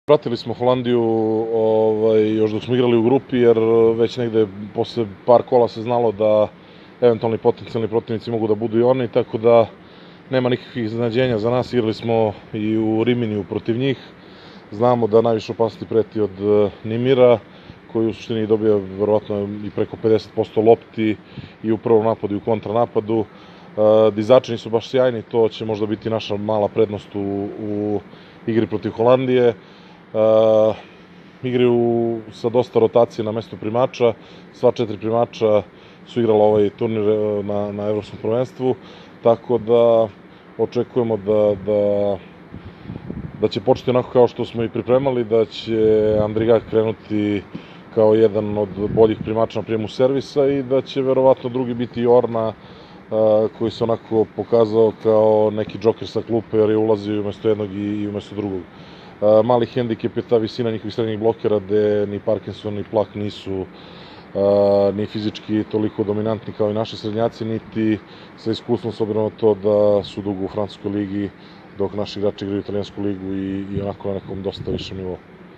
Pratili smo Holandiju još dok smo igrali u grupi, jer već negde posle par kola se znalo da eventualni potencijalni protivnici mogu da budu i oni, tako da nema nikakvih iznenađenja za nas. Igrali smo i u Riminiju protiv njih. Znamo da najviše opasnosti preti od Nimira, koji u suštini dobija verovatno i preko 50% lopti i u prvom napadu i u kontranapadu. Dizači nisu baš sjajni, to će možda biti naša mala prednost u igri protiv Holandije. Igraju sa dosta rotacije na mestu primača. Sva 4 primača su igrala ovaj turnir na Evropskom prvenstvu, tako da očekujemo da će početi onako kao što smo i pripremali, da će Andriga krenuti kao jedan od boljih primača na prijemu servisa i da će verovatno drugi biti Jorna, koji se onako pokazao kao neki džoker sa klupe, jer je ulazio umesto jednog i umesto drugog. Mali hendikep je ta visina njihovih srednjih blokera, gde ni Parkinson ni Plak nisu ni fizički toliko dominantni kao i naši srednjaci, niti sa iskustvom, s obzirom na to da su dugo u francuskoj ligi, dok naši igrači igraju italijansku ligu i onako na nekom dosta višem nivou.